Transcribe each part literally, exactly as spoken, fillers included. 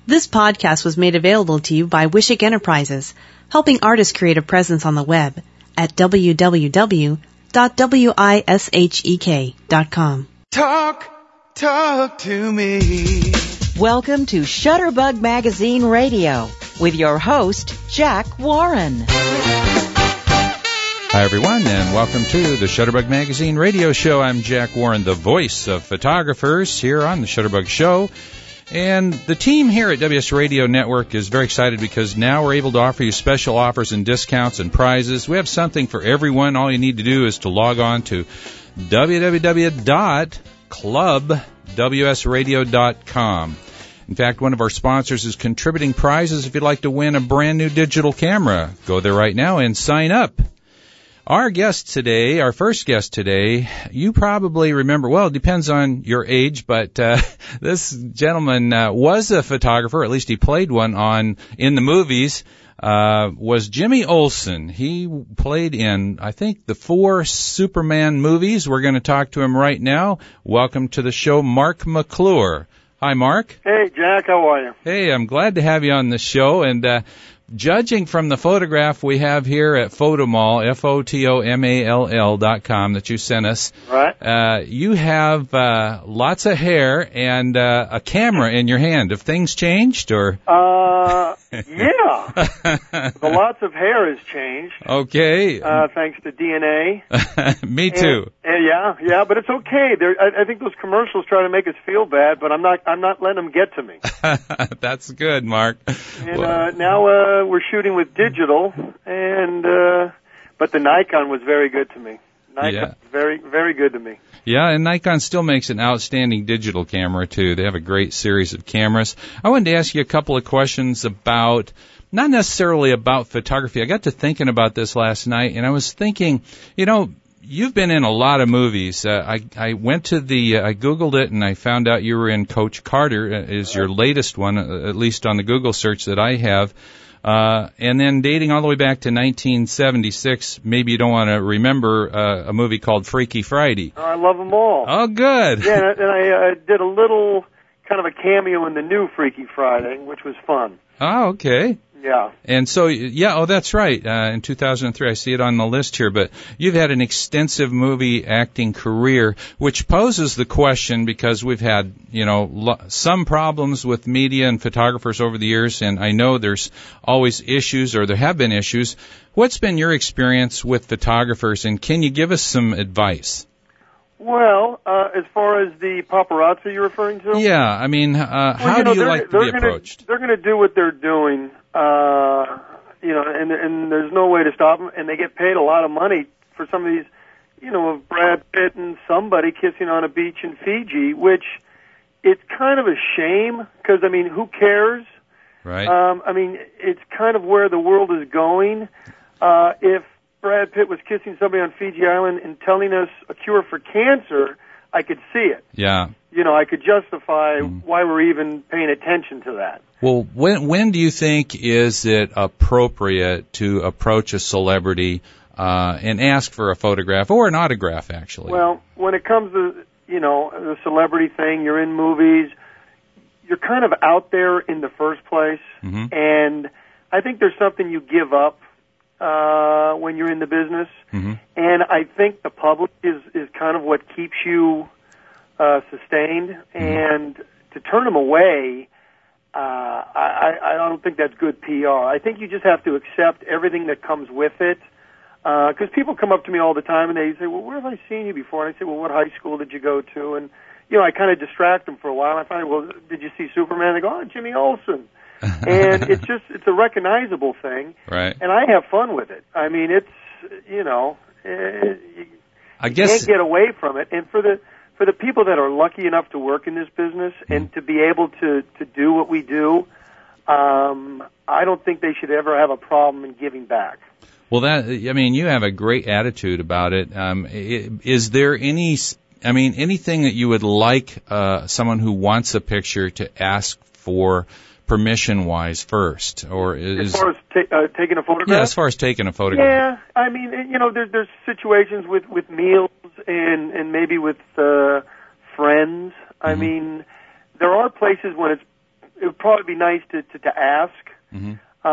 This podcast was made available to you by Wishick Enterprises, helping artists create a presence on the web at w w w dot wishek dot com. Talk, talk to me. Welcome to Shutterbug Magazine Radio with your host, Jack Warren. Hi, everyone, and welcome to the Shutterbug Magazine Radio Show. I'm Jack Warren, the voice of photographers here on the Shutterbug Show. And the team here at W S Radio Network is very excited because now we're able to offer you special offers and discounts and prizes. We have something for everyone. All you need to do is to log on to w w w dot club w s radio dot com. In fact, one of our sponsors is contributing prizes if you'd like to win a brand new digital camera. Go there right now and sign up. Our guest today, our first guest today, you probably remember, well, it depends on your age, but uh, this gentleman uh, was a photographer, at least he played one on in the movies, uh, was Jimmy Olsen. He played in, I think, the four Superman movies. We're going to talk to him right now. Welcome to the show, Mark McClure. Hi, Mark. Hey, Jack, how are you? Hey, I'm glad to have you on the show, and uh judging from the photograph we have here at Photomall, F O T O M A L L dot com that you sent us, right? Uh, you have uh, lots of hair and uh, a camera in your hand. Have things changed, or? Uh, yeah. The lots of hair has changed. Okay. Uh, thanks to D N A. Me too. And, and yeah, yeah, but it's okay. There, I, I think those commercials try to make us feel bad, but I'm not. I'm not letting them get to me. That's good, Mark. And well, uh, now. Uh, we're shooting with digital, and uh, but the Nikon was very good to me. Nikon, yeah. very, very good to me. Yeah, and Nikon still makes an outstanding digital camera, too. They have a great series of cameras. I wanted to ask you a couple of questions about, not necessarily about photography. I got to thinking about this last night, and I was thinking, you know, you've been in a lot of movies. Uh, I, I went to the, uh, I Googled it, and I found out you were in Coach Carter, uh, is your latest one, uh, at least on the Google search that I have. Uh, and then dating all the way back to nineteen seventy-six, maybe you don't want to remember uh, a movie called Freaky Friday. Oh, I love them all. Oh, good. Yeah, and I uh, did a little kind of a cameo in the new Freaky Friday, which was fun. Oh, okay. Yeah. And so, yeah, oh, that's right. Uh, in two thousand three, I see it on the list here, but you've had an extensive movie acting career, which poses the question, because we've had, you know, lo- some problems with media and photographers over the years, and I know there's always issues, or there have been issues. What's been your experience with photographers, and can you give us some advice? Well, uh, as far as the paparazzi you're referring to? Yeah, I mean, uh, well, how you know, do you like to be gonna, approached? They're going to do what they're doing, uh, you know, and, and there's no way to stop them, and they get paid a lot of money for some of these, you know, of Brad Pitt and somebody kissing on a beach in Fiji, which it's kind of a shame, because, I mean, who cares? Right. Um, I mean, it's kind of where the world is going. Uh, if Brad Pitt was kissing somebody on Fiji Island and telling us a cure for cancer, I could see it. Yeah. You know, I could justify mm. why we're even paying attention to that. Well, when when do you think is it appropriate to approach a celebrity uh, and ask for a photograph or an autograph, actually? Well, when it comes to, you know, the celebrity thing, you're in movies, you're kind of out there in the first place, mm-hmm. and I think there's something you give up uh, when you're in the business, mm-hmm. and I think the public is, is kind of what keeps you uh, sustained, mm-hmm. and to turn them away, uh, I, I don't think that's good P R. I think you just have to accept everything that comes with it, because uh, people come up to me all the time and they say, well, where have I seen you before? And I say, well, what high school did you go to? And, you know, I kind of distract them for a while. I find, well, did you see Superman? They go, oh, Jimmy Olsen. And it's just, it's a recognizable thing. Right. And I have fun with it. I mean, it's, you know, it, you I guess can't get away from it. And for the, for the people that are lucky enough to work in this business mm-hmm. and to be able to, to do what we do, um, I don't think they should ever have a problem in giving back. Well, that, I mean, you have a great attitude about it. Um, is there any, I mean, anything that you would like uh, someone who wants a picture to ask for permission-wise first, or is as far as ta- uh, taking a photograph? Yeah, as far as taking a photograph. Yeah, I mean, you know, there's there's situations with with meals and and maybe with uh, friends. I mm-hmm. mean, there are places when it's it would probably be nice to to, to ask. Mm-hmm.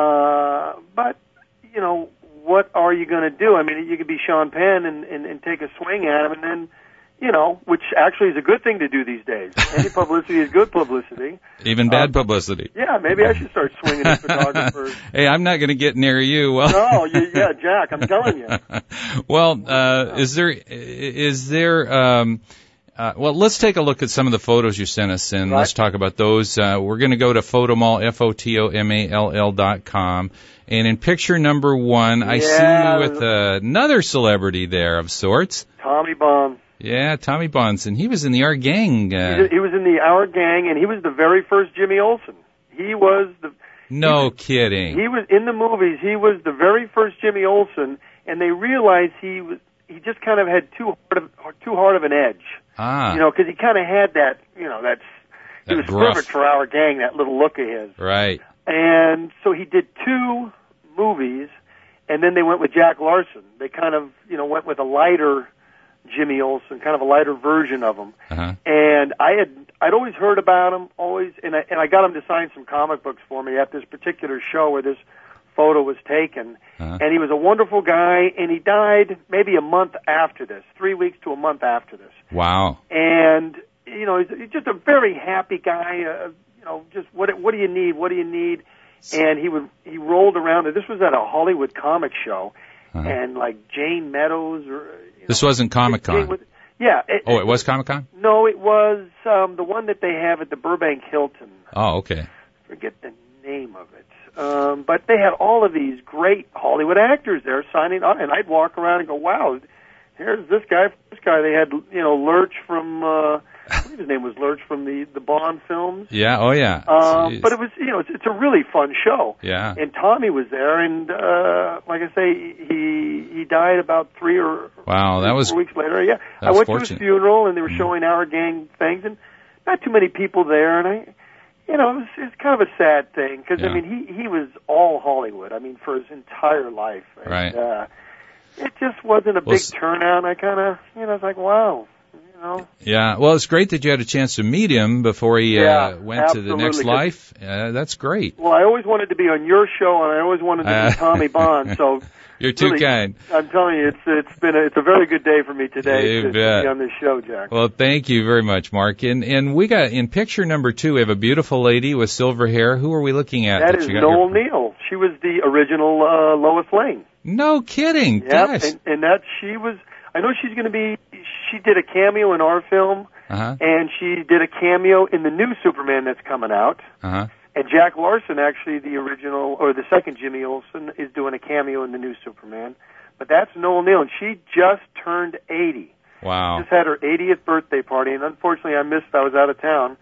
Uh, but you know, what are you going to do? I mean, you could be Sean Penn and, and and take a swing at him, and then. You know, which actually is a good thing to do these days. Any publicity is good publicity. Even bad um, publicity. Yeah, maybe I should start swinging at photographers. Hey, I'm not going to get near you. Well, no, you, yeah, Jack, I'm telling you. Well, uh, is there, is there, um, uh, well, let's take a look at some of the photos you sent us, and right. let's talk about those. Uh, we're going to go to Photomall, F O T O M A L L dot com. And in picture number one, I yeah, see you with uh, another celebrity there of sorts. Tommy Bond. Yeah, Tommy Bonson. He was in the Our Gang. Uh, he was in the Our Gang, and he was the very first Jimmy Olsen. He was the... No he was, kidding. He was, in the movies, he was the very first Jimmy Olsen, and they realized he was, he just kind of had too hard of, too hard of an edge. Ah. You know, because he kind of had that, you know, that's... He That was gruff. perfect for Our Gang, that little look of his. Right. And so he did two movies, and then they went with Jack Larson. They kind of, you know, went with a lighter... Jimmy Olsen, kind of a lighter version of him. Uh-huh. And I had, I'd always heard about him, always, and I, and I got him to sign some comic books for me at this particular show where this photo was taken. Uh-huh. And he was a wonderful guy, and he died maybe a month after this, three weeks to a month after this. Wow. And, you know, he's, he's just a very happy guy, uh, you know, just what, what do you need, what do you need? And he would, he rolled around, and this was at a Hollywood comic show, uh-huh. and like Jane Meadows or, This wasn't Comic-Con. Was, yeah. It, oh, it was Comic-Con? No, it was um, the one that they have at the Burbank Hilton. Oh, okay. Forget the name of it. Um, but they had all of these great Hollywood actors there signing up, and I'd walk around and go, wow, here's this guy, this guy. They had, you know, Lurch from, uh, I believe his name was Lurch from the, the Bond films. Yeah, oh yeah. Um, but it was, you know, it's, it's a really fun show. Yeah. And Tommy was there, and uh, like I say, he he died about three or wow, that four was weeks later. Yeah, that I was went fortunate. to his funeral, and they were showing Our Gang things, and not too many people there, and I, you know, it was, it was kind of a sad thing because yeah. I mean, he he was all Hollywood. I mean, for his entire life. And, right. Uh, it just wasn't a well, big turnout. I kind of, you know, I was like, wow. Know? Yeah, well, it's great that you had a chance to meet him before he yeah, uh, went absolutely. to the next life. Uh, that's great. Well, I always wanted to be on your show, and I always wanted to be uh, Tommy Bond. So you're too really, kind. I'm telling you, it's it's been a, it's a very good day for me today you to, to bet. be on this show, Jack. Well, thank you very much, Mark. And and we got in picture number two, we have a beautiful lady with silver hair. Who are we looking at? That, that is you got Noel your... Neal. She was the original uh, Lois Lane. No kidding. Yeah, Gosh. and, and that she was. I know she's going to be. She did a cameo in our film, uh-huh. and she did a cameo in the new Superman that's coming out. Uh-huh. And Jack Larson, actually, the original or the second Jimmy Olsen, is doing a cameo in the new Superman. But that's Noel Neal, and she just turned eighty. Wow. Just had her eightieth birthday party, and unfortunately, I missed. I was out of town.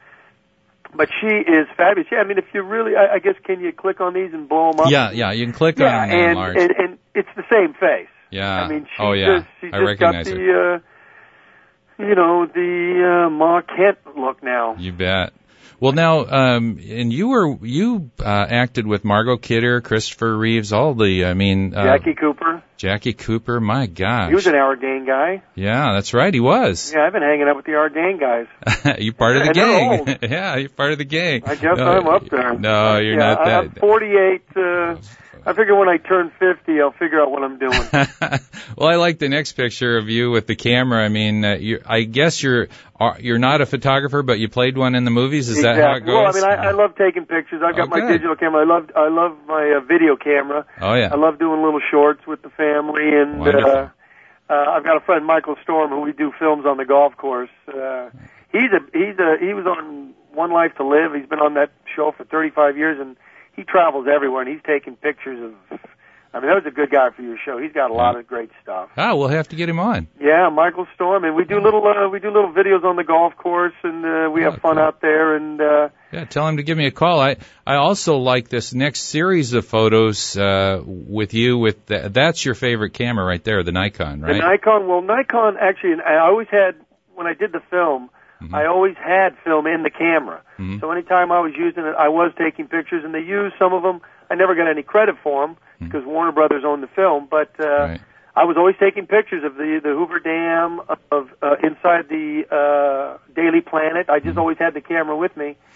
But she is fabulous. Yeah, I mean, if you really, I, I guess, can you click on these and blow them up? Yeah, yeah, you can click yeah, on them, and, Lars. and and it's the same face. Yeah. I mean, she oh yeah. just, she I just recognize got it. the, uh, you know, the uh, Ma Kent look now. You bet. Well, now, um, and you were you uh, acted with Margot Kidder, Christopher Reeves, all the, I mean, uh, Jackie Cooper. Jackie Cooper. My gosh. He was an Our Gang guy. Yeah, that's right. He was. Yeah, I've been hanging out with the Our Gang guys. You're part of the And they're gang. yeah, you're part of the gang. I guess no, I'm up there. No, you're yeah, not that. I'm forty-eight. Uh, I figure when I turn fifty, I'll figure out what I'm doing. Well, I like the next picture of you with the camera. I mean, uh, you, I guess you're uh, you're not a photographer, but you played one in the movies. Is exactly. that how it goes? Well, I mean, I, I love taking pictures. I've got oh, my digital camera. I love I love my uh, video camera. Oh yeah. I love doing little shorts with the family, and uh, uh, I've got a friend, Michael Storm, who we do films on the golf course. Uh, he's a he's a he was on One Life to Live. He's been on that show for thirty-five years, and he travels everywhere, and he's taking pictures of. I mean, that was a good guy for your show. He's got a lot of great stuff. Ah, we'll have to get him on. Yeah, Michael Storm, and we do little uh, we do little videos on the golf course, and uh, we oh, have fun cool. out there. And uh, yeah, tell him to give me a call. I I also like this next series of photos uh, with you. With the, that's your favorite camera right there, the Nikon, right? The Nikon. Well, Nikon actually, I always had when I did the film. Mm-hmm. I always had film in the camera. Mm-hmm. So anytime I was using it, I was taking pictures, and they used some of them. I never got any credit for them because mm-hmm. Warner Brothers owned the film, but uh, right. I was always taking pictures of the the Hoover Dam, of uh, inside the uh, Daily Planet. I just mm-hmm. always had the camera with me,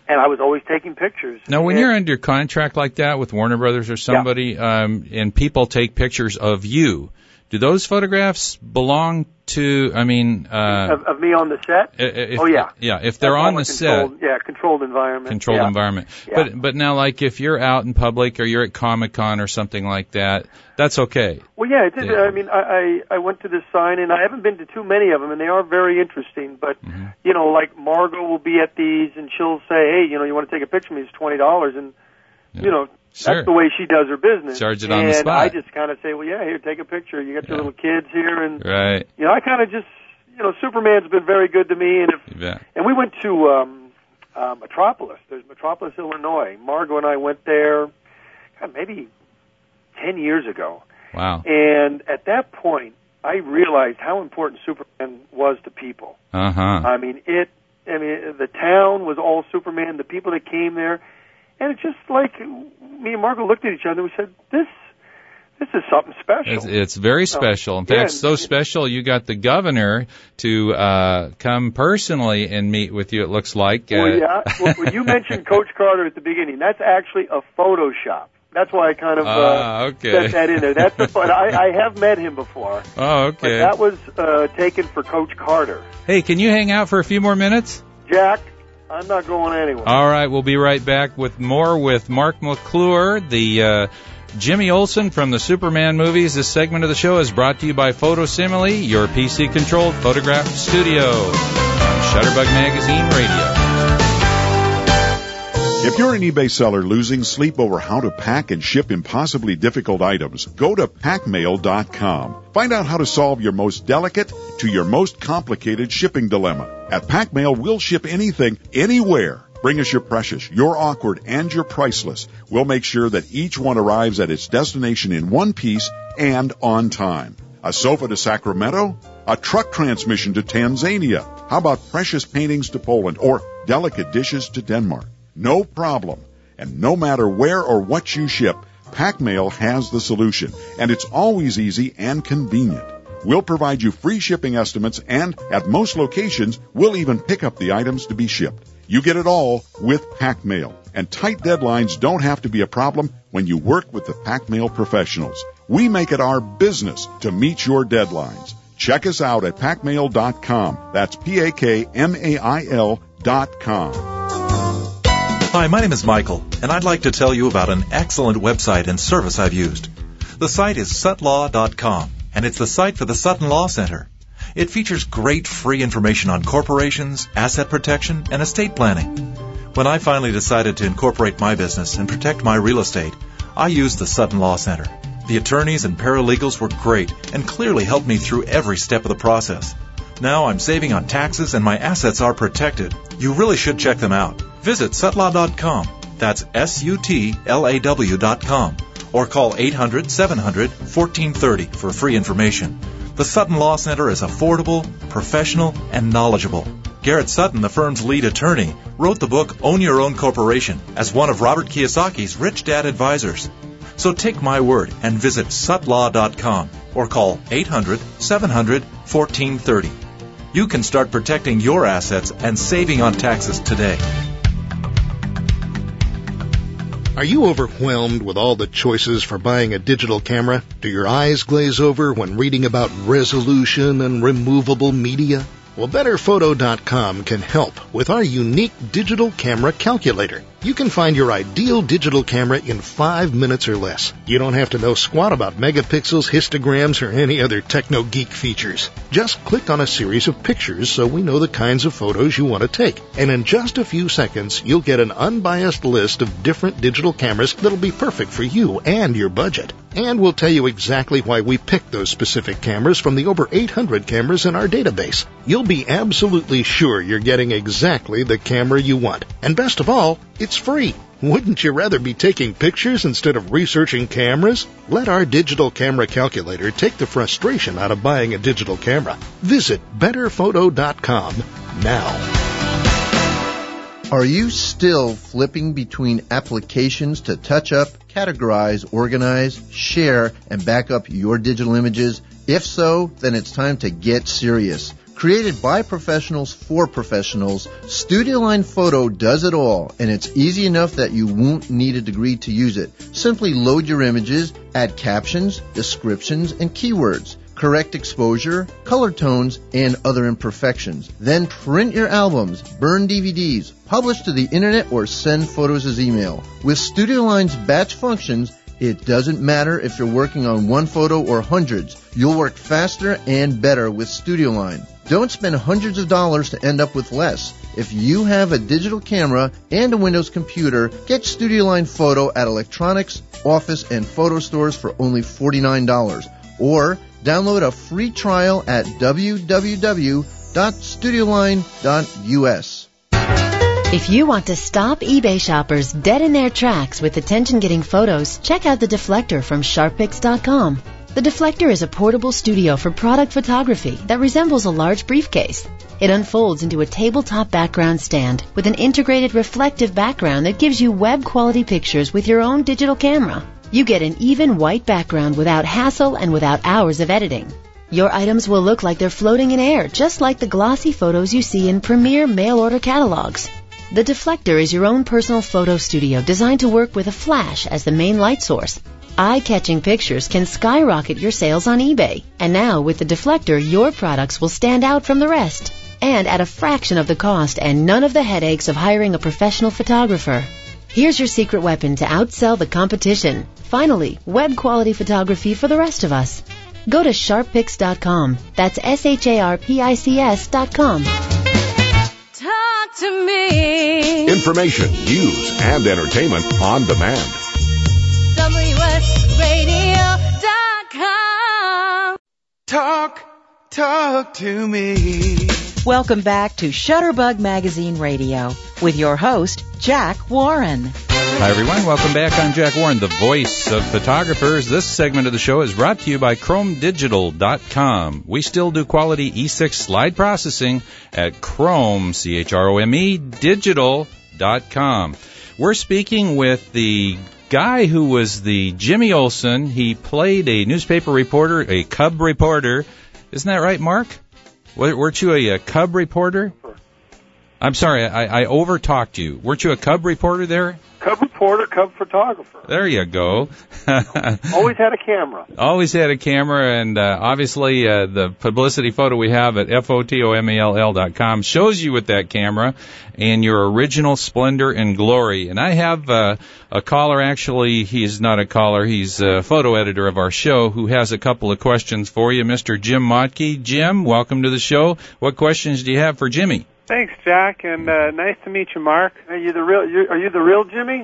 and I was always taking pictures. Now, when and, you're under contract like that with Warner Brothers or somebody, yeah. um, and people take pictures of you, do those photographs belong to, I mean... Uh, of, of me on the set? If, oh, yeah. Yeah, if they're That's on the set. Yeah, controlled environment. Controlled yeah. environment. Yeah. But but now, like, if you're out in public or you're at Comic-Con or something like that, that's okay. Well, yeah, it is. Yeah. I mean, I, I I went to this sign, and I haven't been to too many of them, and they are very interesting. But, mm-hmm. you know, like Margot will be at these, and she'll say, hey, you know, you want to take a picture of me? It's twenty dollars. And, yeah. you know, sure. that's the way she does her business. Charge it and on the spot. I just kind of say, well, yeah, here, take a picture. You got your yeah. little kids here. And, right. you know, I kind of just, you know, Superman's been very good to me. And if yeah. and we went to um, uh, Metropolis. There's Metropolis, Illinois. Margot and I went there God, maybe ten years ago. Wow. And at that point, I realized how important Superman was to people. Uh-huh. I mean, it. I mean, the town was all Superman. The people that came there, and it's just like me and Margot looked at each other and we said, "This, this is something special." It's, it's very special. In fact, yeah, so special you got the governor to uh come personally and meet with you. It looks like. Well, uh, yeah. Well, when you mentioned Coach Carter at the beginning, that's actually a Photoshop. That's why I kind of uh, ah, okay. set that in there. That's the fun. I, I have met him before. Oh, okay. But that was uh, taken for Coach Carter. Hey, can you hang out for a few more minutes? Jack, I'm not going anywhere. All right, we'll be right back with more with Mark McClure, the uh, Jimmy Olsen from the Superman movies. This segment of the show is brought to you by PhotoSimile, your P C-controlled photograph studio. Shutterbug Magazine Radio. If you're an eBay seller losing sleep over how to pack and ship impossibly difficult items, go to pack mail dot com. Find out how to solve your most delicate to your most complicated shipping dilemma. At PackMail, we'll ship anything, anywhere. Bring us your precious, your awkward, and your priceless. We'll make sure that each one arrives at its destination in one piece and on time. A sofa to Sacramento? A truck transmission to Tanzania? How about precious paintings to Poland or delicate dishes to Denmark? No problem. And no matter where or what you ship, PackMail has the solution, and it's always easy and convenient. We'll provide you free shipping estimates, and at most locations, we'll even pick up the items to be shipped. You get it all with PackMail, and tight deadlines don't have to be a problem when you work with the PackMail professionals. We make it our business to meet your deadlines. Check us out at pack mail dot com. That's P A K M A I L dot com. Hi, my name is Michael, and I'd like to tell you about an excellent website and service I've used. The site is sut law dot com, and it's the site for the Sutton Law Center. It features great free information on corporations, asset protection, and estate planning. When I finally decided to incorporate my business and protect my real estate, I used the Sutton Law Center. The attorneys and paralegals were great and clearly helped me through every step of the process. Now I'm saving on taxes and my assets are protected. You really should check them out. Visit sut law dot com. That's S U T L A W dot com. Or call eight hundred, seven hundred, fourteen thirty for free information. The Sutton Law Center is affordable, professional, and knowledgeable. Garrett Sutton, the firm's lead attorney, wrote the book Own Your Own Corporation as one of Robert Kiyosaki's Rich Dad advisors. So take my word and visit sut law dot com or call eight hundred, seven hundred, fourteen thirty. You can start protecting your assets and saving on taxes today. Are you overwhelmed with all the choices for buying a digital camera? Do your eyes glaze over when reading about resolution and removable media? Well, better photo dot com can help with our unique digital camera calculator. You can find your ideal digital camera in five minutes or less. You don't have to know squat about megapixels, histograms, or any other techno-geek features. Just click on a series of pictures so we know the kinds of photos you want to take. And in just a few seconds, you'll get an unbiased list of different digital cameras that'll be perfect for you and your budget. And we'll tell you exactly why we picked those specific cameras from the over eight hundred cameras in our database. You'll be absolutely sure you're getting exactly the camera you want. And best of all, it's free. Wouldn't you rather be taking pictures instead of researching cameras? Let our digital camera calculator take the frustration out of buying a digital camera. Visit better photo dot com now. Are you still flipping between applications to touch up, categorize, organize, share, and back up your digital images? If so, then it's time to get serious. Created by professionals for professionals, StudioLine Photo does it all, and it's easy enough that you won't need a degree to use it. Simply load your images, add captions, descriptions, and keywords, correct exposure, color tones, and other imperfections. Then print your albums, burn D V Ds, publish to the internet, or send photos as email. With StudioLine's batch functions, it doesn't matter if you're working on one photo or hundreds. You'll work faster and better with StudioLine. Don't spend hundreds of dollars to end up with less. If you have a digital camera and a Windows computer, get StudioLine Photo at electronics, office, and photo stores for only forty-nine dollars. Or download a free trial at w w w dot studioline dot u s. If you want to stop eBay shoppers dead in their tracks with attention-getting photos, check out the Deflector from sharp pics dot com. The Deflector is a portable studio for product photography that resembles a large briefcase. It unfolds into a tabletop background stand with an integrated reflective background that gives you web-quality pictures with your own digital camera. You get an even white background without hassle and without hours of editing. Your items will look like they're floating in air, just like the glossy photos you see in premier mail-order catalogs. The Deflector is your own personal photo studio designed to work with a flash as the main light source. Eye-catching pictures can skyrocket your sales on eBay. And now, with the Deflector, your products will stand out from the rest. And at a fraction of the cost and none of the headaches of hiring a professional photographer. Here's your secret weapon to outsell the competition. Finally, web-quality photography for the rest of us. Go to sharp pics dot com. That's S H A R P I C S dot com. Talk to me. Information, news, and entertainment on demand. W S radio dot com. Talk, talk to me. Welcome back to Shutterbug Magazine Radio with your host, Jack Warren. Hi, everyone. Welcome back. I'm Jack Warren, the voice of photographers. This segment of the show is brought to you by chrome digital dot com. We still do quality E six slide processing at Chrome, C H R O M E, digital dot com. We're speaking with the guy who was the Jimmy Olsen. He played a newspaper reporter, a cub reporter. Isn't that right, Mark? Weren't you a, a cub reporter? I'm sorry, I, I over-talked you. Weren't you a cub reporter there? Cub reporter, cub photographer. There you go. Always had a camera. Always had a camera, and uh, obviously uh, the publicity photo we have at photomall dot com shows you with that camera and your original splendor and glory. And I have uh, a caller, actually, he's not a caller, he's a photo editor of our show, who has a couple of questions for you, Mister Jim Motke. Jim, welcome to the show. What questions do you have for Jimmy? Thanks, Jack, and uh, nice to meet you, Mark. Are you the real? You, are you the real Jimmy?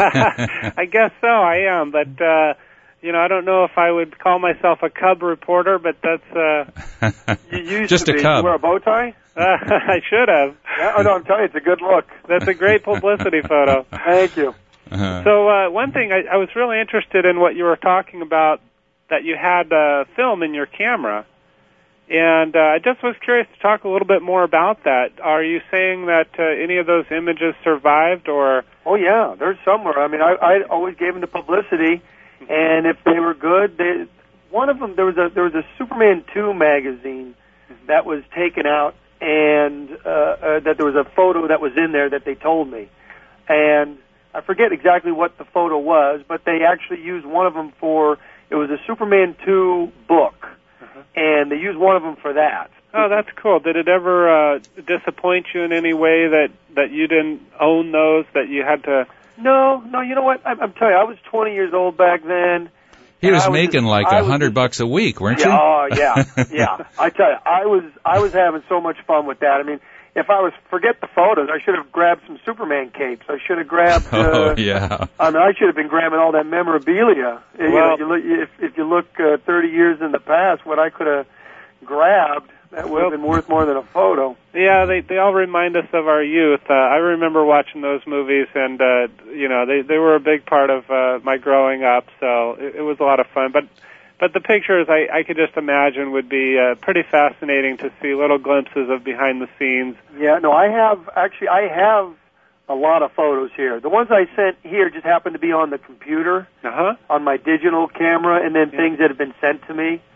I guess so. I am, but uh, you know, I don't know if I would call myself a cub reporter, but that's uh, you used just to a be. cub. You wear a bow tie? Uh, I should have. Yeah, oh, no, I'm telling you, it's a good look. That's a great publicity photo. Thank you. Uh-huh. So uh, one thing I, I was really interested in what you were talking about, that you had uh, film in your camera. And uh, I just was curious to talk a little bit more about that. Are you saying that uh, any of those images survived, or? Oh yeah, there's somewhere. I mean, I, I always gave them the publicity, and if they were good, they, one of them there was a there was a Superman two magazine that was taken out, and uh, uh, that there was a photo that was in there that they told me, and I forget exactly what the photo was, but they actually used one of them for it was a Superman two book. And they used one of them for that. Oh, that's cool. Did it ever uh, disappoint you in any way that, that you didn't own those, that you had to... No, no, you know what? I'm, I'm telling you, I was twenty years old back then. He was, was just, making like a hundred bucks a week, weren't yeah, you? Oh, yeah, yeah. I tell you, I was, I was having so much fun with that. I mean, if I was, forget the photos, I should have grabbed some Superman capes. I should have grabbed... Uh, oh, yeah. I mean, I should have been grabbing all that memorabilia. Well, you know, you look, if, if you look uh, thirty years in the past, what I could have grabbed, that would have been worth more than a photo. Yeah, they they all remind us of our youth. Uh, I remember watching those movies, and, uh, you know, they, they were a big part of uh, my growing up, so it, it was a lot of fun. But... But the pictures, I, I could just imagine, would be uh, pretty fascinating to see little glimpses of behind the scenes. Yeah, no, I have, actually, I have a lot of photos here. The ones I sent here just happen to be on the computer, uh-huh. on my digital camera, and then yeah. things that have been sent to me.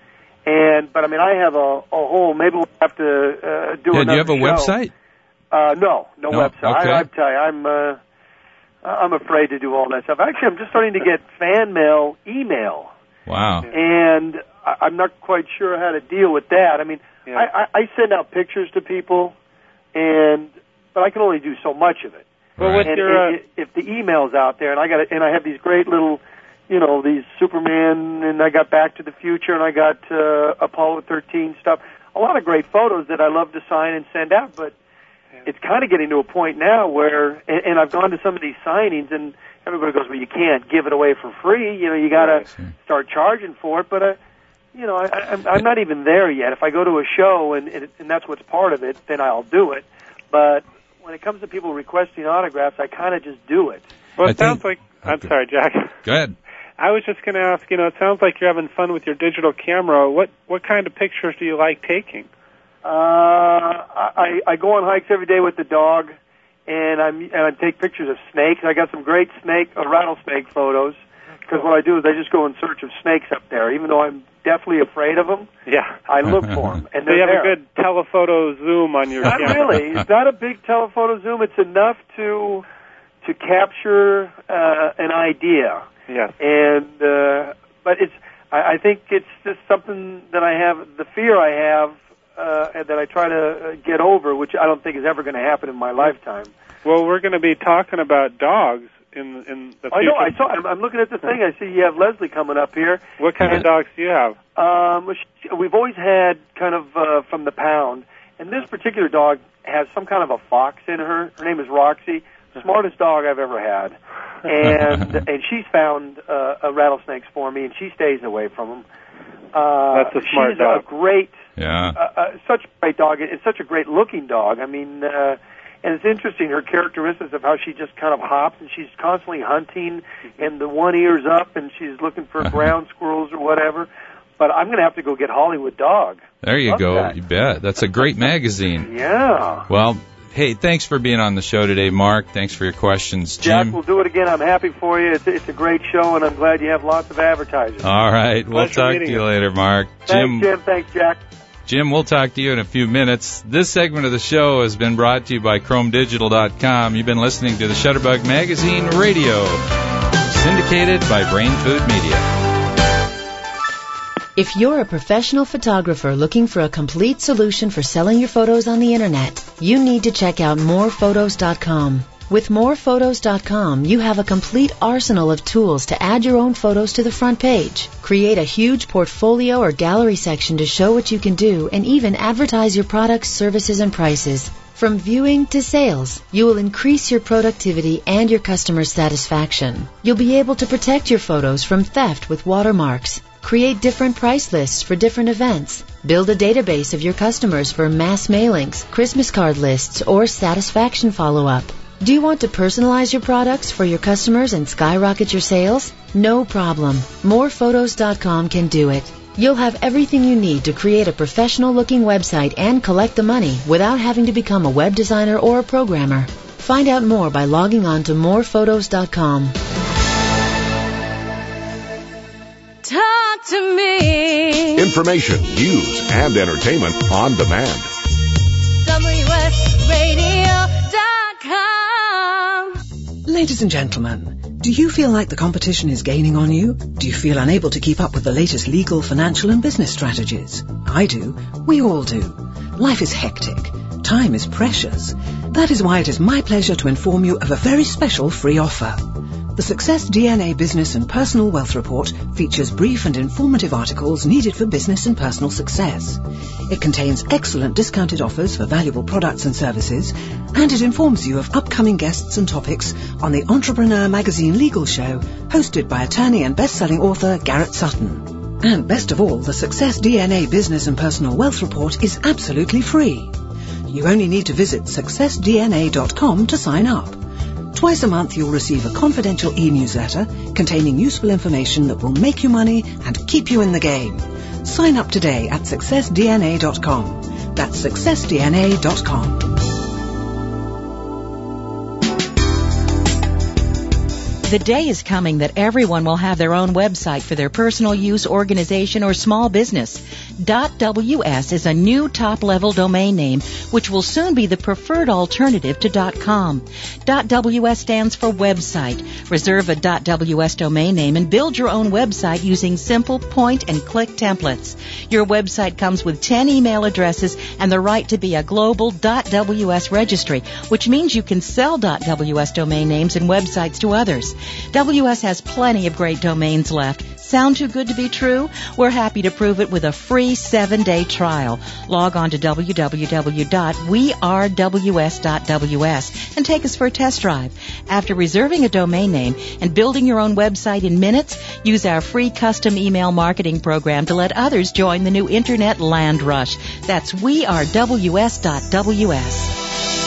And but I mean, I have a, a whole. Maybe we'll have to uh, do Yeah, another do you have a show. website? Uh, no, no, No, website. okay. I, I tell you, I'm uh, I'm afraid to do all that stuff. Actually, I'm just starting to get fan mail, email, Wow. and I, I'm not quite sure how to deal with that. I mean, Yeah. I, I, I send out pictures to people, and but I can only do so much of it. Well, Right. with And your, uh, i- if the email's out there, and I got and I have these great little, you know, these Superman, and I got Back to the Future, and I got uh, Apollo thirteen stuff. A lot of great photos that I love to sign and send out, but it's kind of getting to a point now where, and, and I've gone to some of these signings, and everybody goes, "Well, you can't give it away for free. You know, you got to start charging for it." But uh, you know, I, I'm, I'm not even there yet. If I go to a show and, and and that's what's part of it, then I'll do it. But when it comes to people requesting autographs, I kind of just do it. well, I it sounds think- like. I'm okay. sorry, Jack. Go ahead. I was just going to ask. You know, it sounds like you're having fun with your digital camera. What what kind of pictures do you like taking? Uh, I, I go on hikes every day with the dog, and I'm and I take pictures of snakes. I got some great snake, uh, rattlesnake photos. Because what I do is I just go in search of snakes up there, even though I'm deathly afraid of them. Yeah. I look for them, and So you they're have there. a good telephoto zoom on your Not camera. really. It's not a big telephoto zoom. It's enough to to capture uh, an idea. Yes. And uh, but it's I, I think it's just something that I have, the fear I have, uh, and that I try to uh, get over, which I don't think is ever going to happen in my lifetime. Well, we're going to be talking about dogs in in the future. I know. I saw. I'm, I'm looking at the thing. I see you have Leslie coming up here. What kind of And- dogs do you have? Um, she- we've always had kind of uh, from the pound, and this particular dog has some kind of a fox in her. Her name is Roxy, smartest dog I've ever had, and and she's found uh, uh, rattlesnakes for me, and she stays away from them. Uh, That's a smart she's dog. a great, Yeah. uh, uh, such a great dog. It's such a great looking dog. I mean. Uh, And it's interesting, her characteristics of how she just kind of hops, and she's constantly hunting, and the one ear's up, and she's looking for ground squirrels or whatever. But I'm going to have to go get Hollywood Dog. There you Love go. that. You bet. That's a great magazine. Yeah. Well, hey, thanks for being on the show today, Mark. Thanks for your questions, Jack, Jim. we'll do it again. I'm happy for you. It's, it's a great show, and I'm glad you have lots of advertisers. All right. We'll Pleasure talk to meeting you you. later, Mark. Thanks, Jim. Thanks, Jack. Jim, we'll talk to you in a few minutes. This segment of the show has been brought to you by Chrome Digital dot com. You've been listening to the Shutterbug Magazine Radio, syndicated by Brain Food Media. If you're a professional photographer looking for a complete solution for selling your photos on the internet, you need to check out more photos dot com. With more photos dot com, you have a complete arsenal of tools to add your own photos to the front page, create a huge portfolio or gallery section to show what you can do, and even advertise your products, services, and prices. From viewing to sales, you will increase your productivity and your customer satisfaction. You'll be able to protect your photos from theft with watermarks, create different price lists for different events, build a database of your customers for mass mailings, Christmas card lists, or satisfaction follow-up. Do you want to personalize your products for your customers and skyrocket your sales? No problem. more photos dot com can do it. You'll have everything you need to create a professional-looking website and collect the money without having to become a web designer or a programmer. Find out more by logging on to more photos dot com. Talk to me. Information, news, and entertainment on demand. W S radio dot com. Ladies and gentlemen, do you feel like the competition is gaining on you? Do you feel unable to keep up with the latest legal, financial, and business strategies? I do. We all do. Life is hectic. Time is precious. That is why it is my pleasure to inform you of a very special free offer. The Success D N A Business and Personal Wealth Report features brief and informative articles needed for business and personal success. It contains excellent discounted offers for valuable products and services, and it informs you of upcoming guests and topics on the Entrepreneur Magazine Legal Show, hosted by attorney and best-selling author Garrett Sutton. And best of all, the Success D N A Business and Personal Wealth Report is absolutely free. You only need to visit success d n a dot com to sign up. Twice a month you'll receive a confidential e-newsletter containing useful information that will make you money and keep you in the game. Sign up today at success d n a dot com. That's success d n a dot com. The day is coming that everyone will have their own website for their personal use, organization, or small business. .ws is a new top-level domain name which will soon be the preferred alternative to .com. .ws stands for website. Reserve a .ws domain name and build your own website using simple point-and-click templates. Your website comes with ten email addresses and the right to be a global .ws registry, which means you can sell .ws domain names and websites to others. W S has plenty of great domains left. Sound too good to be true? We're happy to prove it with a free seven-day trial. Log on to w w w dot we are w s dot w s and take us for a test drive. After reserving a domain name and building your own website in minutes, use our free custom email marketing program to let others join the new Internet land rush. That's we are w s dot w s.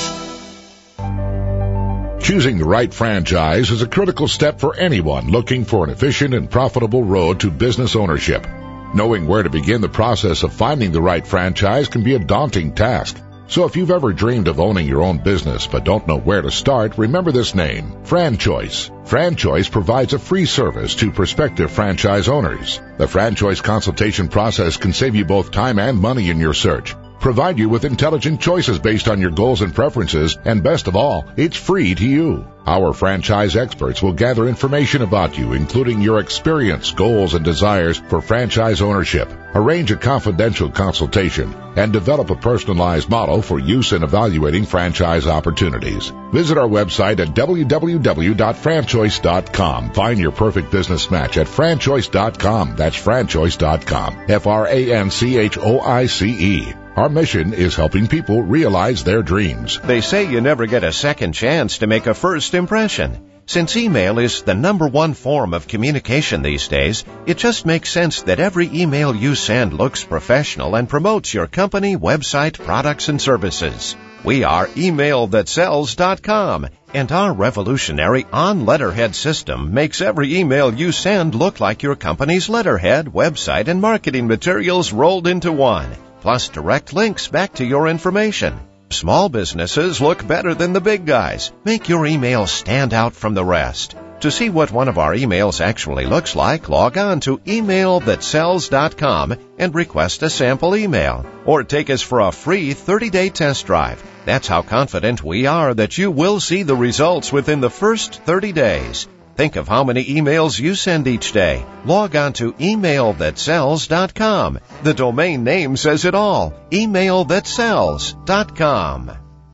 Choosing the right franchise is a critical step for anyone looking for an efficient and profitable road to business ownership. Knowing where to begin the process of finding the right franchise can be a daunting task. So if you've ever dreamed of owning your own business but don't know where to start, remember this name, FranChoice. FranChoice provides a free service to prospective franchise owners. The FranChoice consultation process can save you both time and money in your search. Provide you with intelligent choices based on your goals and preferences, and best of all, it's free to you. Our franchise experts will gather information about you, including your experience, goals, and desires for franchise ownership. Arrange a confidential consultation and develop a personalized model for use in evaluating franchise opportunities. Visit our website at w w w dot franchoice dot com. Find your perfect business match at franchoice dot com. That's franchoice dot com. F R A N C H O I C E. Our mission is helping people realize their dreams. They say you never get a second chance to make a first impression. Since email is the number one form of communication these days, it just makes sense that every email you send looks professional and promotes your company, website, products, and services. We are email that sells dot com, and our revolutionary on-letterhead system makes every email you send look like your company's letterhead, website, and marketing materials rolled into one, plus direct links back to your information. Small businesses look better than the big guys. Make your email stand out from the rest. To see what one of our emails actually looks like, log on to email that sells dot com and request a sample email, or take us for a free thirty-day test drive. That's how confident we are that you will see the results within the first thirty days. Think of how many emails you send each day. Log on to email that sells dot com. The domain name says it all. email that sells dot com.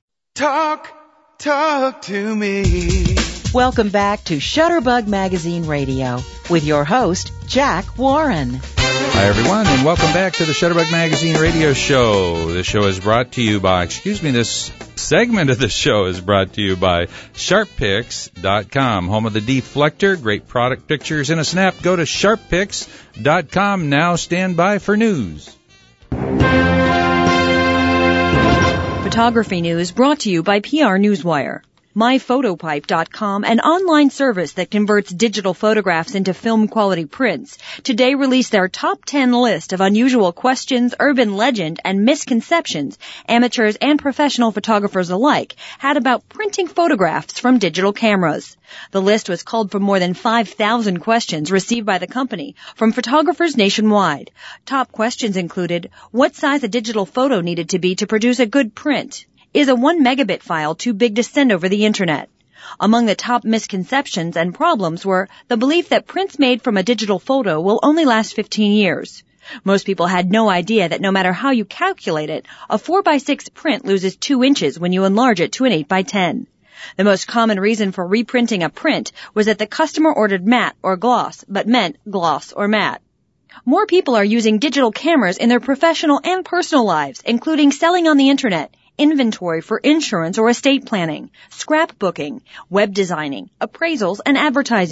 Talk, talk to me. Welcome back to Shutterbug Magazine Radio with your host, Jack Warren. Hi, everyone, and welcome back to the Shutterbug Magazine Radio Show. This show is brought to you by, excuse me, this segment of the show is brought to you by Sharp Pix dot com, home of the Deflector. Great product pictures in a snap. Go to Sharp Pix dot com. Now stand by for news. Photography news brought to you by P R Newswire. my photopipe dot com, an online service that converts digital photographs into film-quality prints, today released their top ten list of unusual questions, urban legend, and misconceptions amateurs and professional photographers alike had about printing photographs from digital cameras. The list was culled from more than five thousand questions received by the company from photographers nationwide. Top questions included, what size a digital photo needed to be to produce a good print? Is a one megabit file too big to send over the internet? Among the top misconceptions and problems were the belief that prints made from a digital photo will only last fifteen years. Most people had no idea that no matter how you calculate it, a four by six print loses two inches when you enlarge it to an eight by ten. The most common reason for reprinting a print was that the customer ordered matte or gloss, but meant gloss or matte. More people are using digital cameras in their professional and personal lives, including selling on the internet, inventory for insurance or estate planning, scrapbooking, web designing, appraisals, and advertising.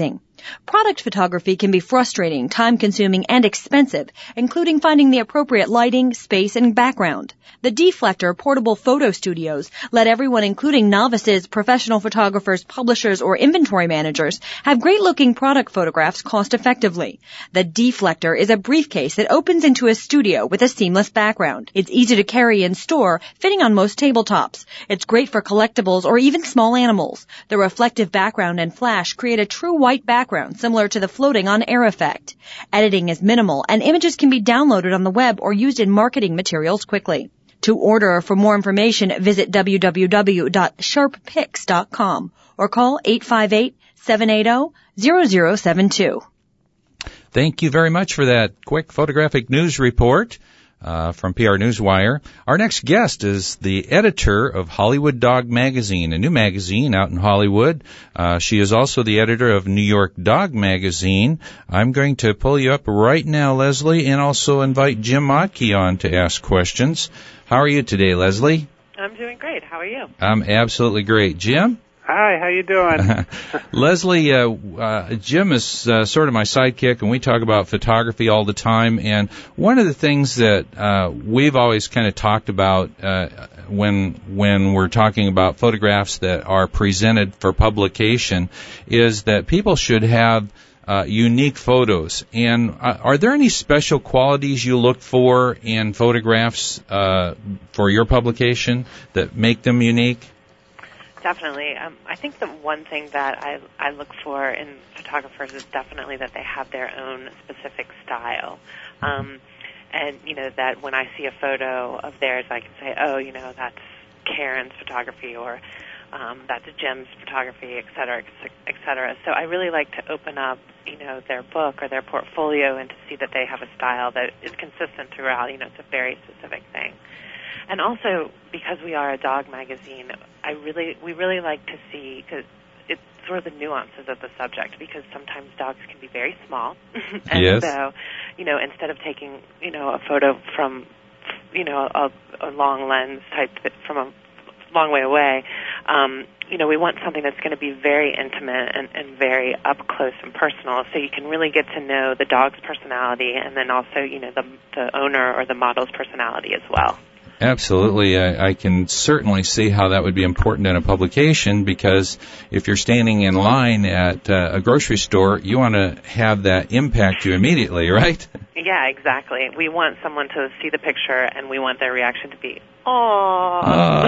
Product photography can be frustrating, time-consuming, and expensive, including finding the appropriate lighting, space, and background. The Deflector portable photo studios let everyone, including novices, professional photographers, publishers, or inventory managers, have great-looking product photographs cost-effectively. The Deflector is a briefcase that opens into a studio with a seamless background. It's easy to carry in store, fitting on most tabletops. It's great for collectibles or even small animals. The reflective background and flash create a true white background similar to the floating on air effect. Editing is minimal, and images can be downloaded on the web or used in marketing materials quickly. To order or for more information, visit w w w dot sharp pix dot com or call eight five eight, seven eight zero, zero zero seven two. Thank you very much for that quick photographic news report uh, from P R Newswire. Our next guest is the editor of Hollywood Dog Magazine, a new magazine out in Hollywood. Uh, she is also the editor of New York Dog Magazine. I'm going to pull you up right now, Leslie, and also invite Jim Motke on to ask questions. How are you today, Leslie? I'm doing great. How are you? I'm absolutely great. Jim? Hi, how you doing? Leslie, uh, uh, Jim is uh, sort of my sidekick, and we talk about photography all the time. And one of the things that uh, we've always kind of talked about uh, when when we're talking about photographs that are presented for publication is that people should have Uh, unique photos. And uh, are there any special qualities you look for in photographs uh, for your publication that make them unique? Definitely. Um, I think the one thing that I, I look for in photographers is definitely that they have their own specific style. Um, and, you know, that when I see a photo of theirs, I can say, oh, you know, that's Karen's photography, or Um, that's Jim's photography, et cetera, et cetera. So I really like to open up, you know, their book or their portfolio and to see that they have a style that is consistent throughout. You know, it's a very specific thing. And also, because we are a dog magazine, I really, we really like to see, because it's sort of the nuances of the subject, because sometimes dogs can be very small. And yes. so, you know, instead of taking, you know, a photo from, you know, a, a long lens type from a long way away, um, you know, we want something that's going to be very intimate and, and very up close and personal, so you can really get to know the dog's personality, and then also, you know, the, the owner or the model's personality as well. Absolutely. I, I can certainly see how that would be important in a publication, because if you're standing in line at uh, a grocery store, you want to have that impact you immediately, right? Yeah, exactly. We want someone to see the picture, and we want their reaction to be, aww.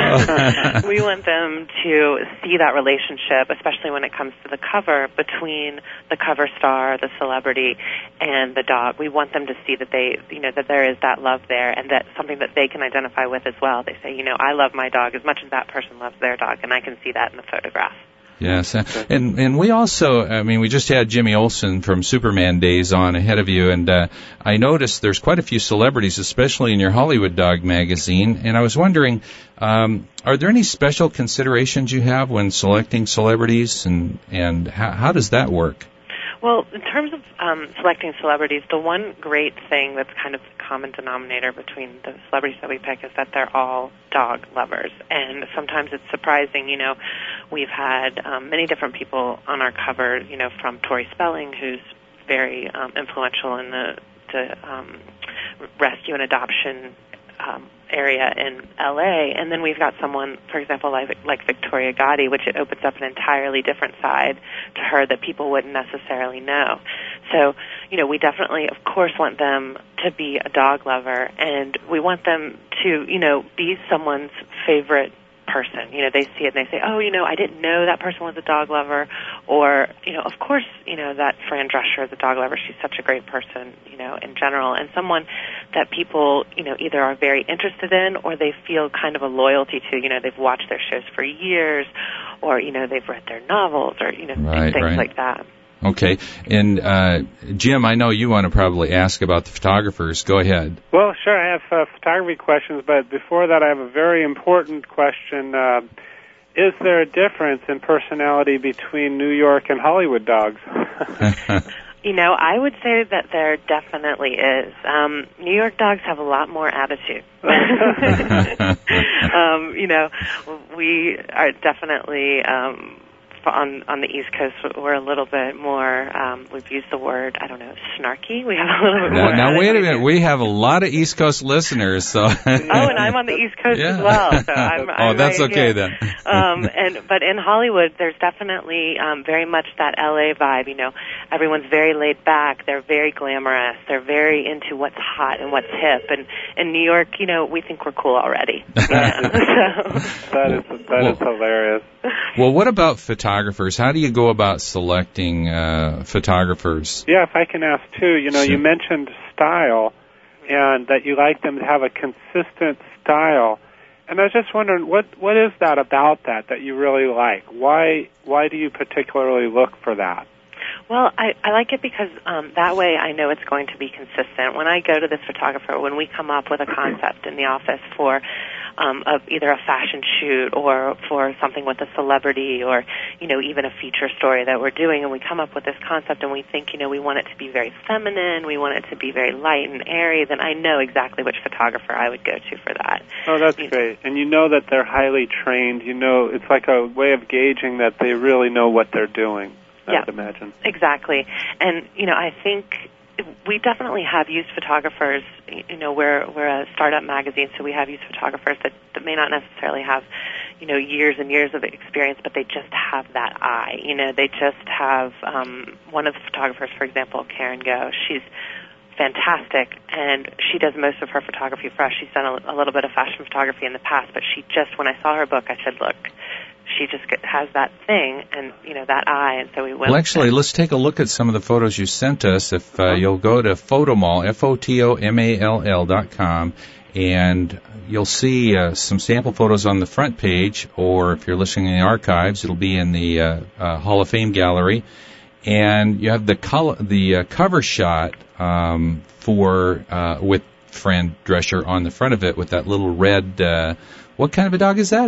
Oh. We want them to see that relationship, especially when it comes to the cover, between the cover star, the celebrity, and the dog. We want them to see that they, you know, that there is that love there, and that something that they can identify with as well. They say, you know, I love my dog as much as that person loves their dog, and I can see that in the photograph. Yes, and and we also, I mean, we just had Jimmy Olsen from Superman Days on ahead of you, and uh, I noticed there's quite a few celebrities, especially in your Hollywood Dog magazine, and I was wondering, um, are there any special considerations you have when selecting celebrities, and, and how, how does that work? Well, in terms of um, selecting celebrities, the one great thing that's kind of the common denominator between the celebrities that we pick is that they're all dog lovers. And sometimes it's surprising, you know, we've had um, many different people on our cover, you know, from Tori Spelling, who's very um, influential in the, the um, rescue and adoption um, area in L A, and then we've got someone, for example, like, like Victoria Gotti, which it opens up an entirely different side to her that people wouldn't necessarily know. So, you know, we definitely, of course, want them to be a dog lover, and we want them to, you know, be someone's favorite person. You know, they see it and they say, oh, you know, I didn't know that person was a dog lover, or, you know, of course, you know, that Fran Drescher is a dog lover. She's such a great person, you know, in general, and someone that people, you know, either are very interested in or they feel kind of a loyalty to. You know, they've watched their shows for years, or, you know, they've read their novels, or, you know, right, things right. like that. Okay. And, uh, Jim, I know you want to probably ask about the photographers. Go ahead. Well, sure. I have uh, photography questions, but before that, I have a very important question. Uh, is there a difference in personality between New York and Hollywood dogs? You know, I would say that there definitely is. Um, New York dogs have a lot more attitude. um, you know, we are definitely... Um, On, on the East Coast, we're a little bit more, um, we've used the word, I don't know, snarky. We have a little bit Now, more. now wait a minute. We have a lot of East Coast listeners, so. Oh, and I'm on the East Coast Yeah. as well, so I'm. Oh, I'm that's right okay here. then. um, and but in Hollywood, there's definitely um, very much that L A vibe. You know, everyone's very laid back. They're very glamorous. They're very into what's hot and what's hip. And in New York, you know, we think we're cool already. Yeah. so. That is that Well- is hilarious. Well, what about photographers? How do you go about selecting uh, photographers? Yeah, if I can ask too, you know, Sure. you mentioned style and that you like them to have a consistent style. And I was just wondering, what what is that about that that you really like? Why why do you particularly look for that? Well, I, I like it because um, that way I know it's going to be consistent. When I go to this photographer, when we come up with a concept in the office for um, a, either a fashion shoot or for something with a celebrity or, you know, even a feature story that we're doing, and we come up with this concept and we think, you know, we want it to be very feminine, we want it to be very light and airy, then I know exactly which photographer I would go to for that. Oh, that's great. And you know that they're highly trained. You know, it's like a way of gauging that they really know what they're doing, I Yeah. would imagine. Exactly. And, you know, I think we definitely have used photographers. You know, we're, we're a startup magazine, so we have used photographers that, that may not necessarily have, you know, years and years of experience, but they just have that eye. You know, they just have, um, one of the photographers, for example, Karen Go, she's fantastic, and she does most of her photography for us. She's done a, a little bit of fashion photography in the past, but she just, when I saw her book, I said, look, she just get, has that thing and, you know, that eye, and so we went. Well, actually, let's take a look at some of the photos you sent us. If uh, you'll go to Photomall, F O T O M A L L dot com, and you'll see uh, some sample photos on the front page, or if you're listening in the archives, it'll be in the uh, uh, Hall of Fame gallery. And you have the color, the uh, cover shot um, for uh, with Fran Drescher on the front of it with that little red. Uh, what kind of a dog is that?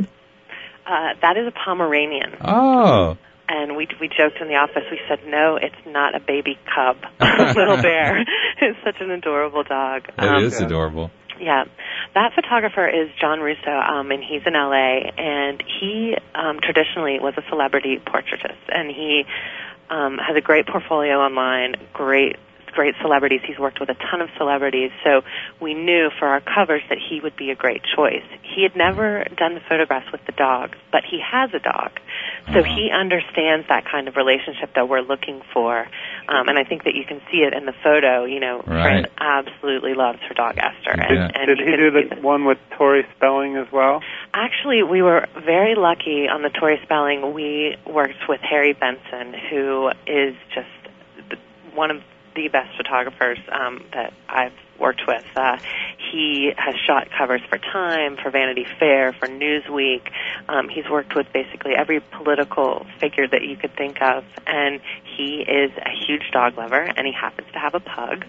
Uh, that is a Pomeranian. Oh. And we we joked in the office. We said, no, it's not a baby cub, a little bear. It's such an adorable dog. It Um, is adorable. Yeah, that photographer is John Russo, um, and he's in L A. And he um, traditionally was a celebrity portraitist, and he um, has a great portfolio online, great. great celebrities. He's worked with a ton of celebrities, so we knew for our covers that he would be a great choice. He had never done the photographs with the dogs, but he has a dog, so he understands that kind of relationship that we're looking for, um, and I think that you can see it in the photo. You know, Right. Fran absolutely loves her dog Esther. And, and Did you he can do see the one with Tori Spelling as well? Actually, we were very lucky on the Tori Spelling. We worked with Harry Benson, who is just the- one of the best photographers um, that I've worked with. Uh, he has shot covers for Time, for Vanity Fair, for Newsweek. Um, he's worked with basically every political figure that you could think of, and he is a huge dog lover, and he happens to have a pug,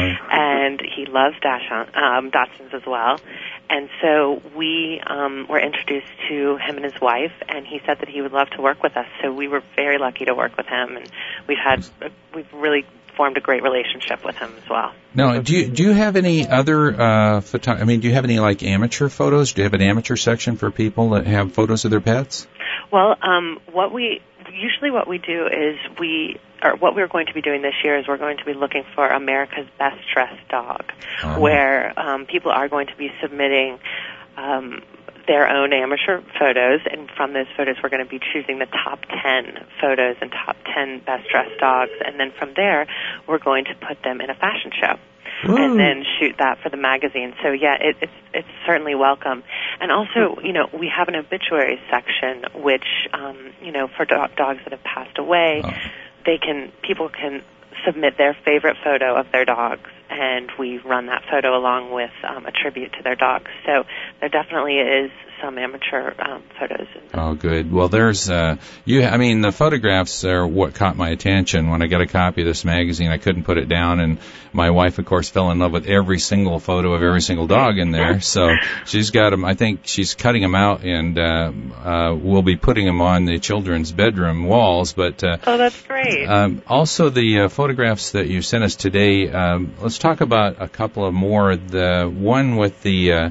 and he loves Dachshund, um, Dachshunds as well. And so we um, were introduced to him and his wife, and he said that he would love to work with us. So we were very lucky to work with him, and we've had we've really formed a great relationship with him as well. Now, do you do you have any other uh, photo? I mean, do you have any like amateur photos? Do you have an amateur section for people that have photos of their pets? Well, um, what we usually what we do is we, or what we're going to be doing this year is we're going to be looking for America's Best Dressed Dog, Oh. where um, people are going to be submitting um, their own amateur photos, and from those photos we're going to be choosing the top ten photos and top ten best dressed dogs, and then from there we're going to put them in a fashion show. Ooh. And then shoot that for the magazine. So yeah, it, it's it's certainly welcome. And also, you know, we have an obituary section, which um, you know, for do- dogs that have passed away, they can people can submit their favorite photo of their dogs, and we run that photo along with um, a tribute to their dogs. So there definitely is some amateur um, photos. Oh, good. Well, there's uh, you. I mean, the photographs are what caught my attention when I got a copy of this magazine. I couldn't put it down, and my wife, of course, fell in love with every single photo of every single dog in there. So she's got them. I think she's cutting them out, and uh, uh, we'll be putting them on the children's bedroom walls. But uh, oh, that's great. Um, also, the uh, photographs that you sent us today. Um, let's talk about a couple of more. The one with the. Uh,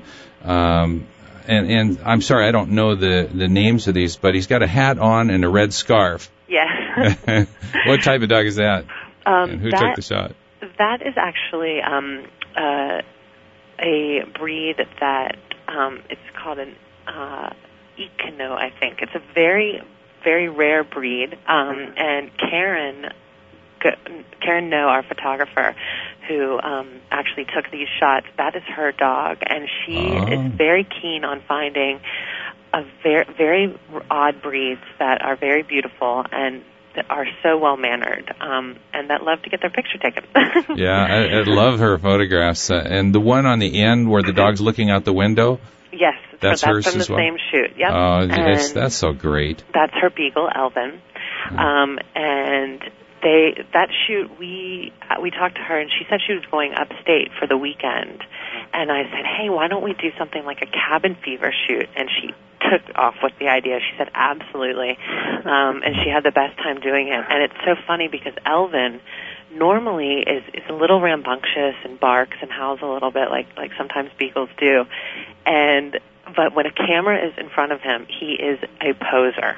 um, And, and I'm sorry, I don't know the, the names of these, but he's got a hat on and a red scarf. Yes. What type of dog is that? Um, and who that, took the shot? That is actually um, uh, a breed that um, it's called an uh, Equino, I think. It's a very, very rare breed. Um, and Karen, Karen No, our photographer, who um, actually took these shots, that is her dog, and she Oh. is very keen on finding a very, very odd breeds that are very beautiful and that are so well mannered, um, and that love to get their picture taken. Yeah, I, I love her photographs. Uh, and the one on the end where the dog's looking out the window. Yes, That's so that's hers from as the well? same shoot. Yep. Oh, and it's, that's so great. that's her beagle, Elvin. Um, and they that shoot we uh, we talked to her, and she said she was going upstate for the weekend. And I said, hey, why don't we do something like a cabin fever shoot? And she took off with the idea. She said, absolutely. Um, and she had the best time doing it. And it's so funny because Elvin normally is, is a little rambunctious and barks and howls a little bit like, like sometimes beagles do. And but when a camera is in front of him, he is a poser.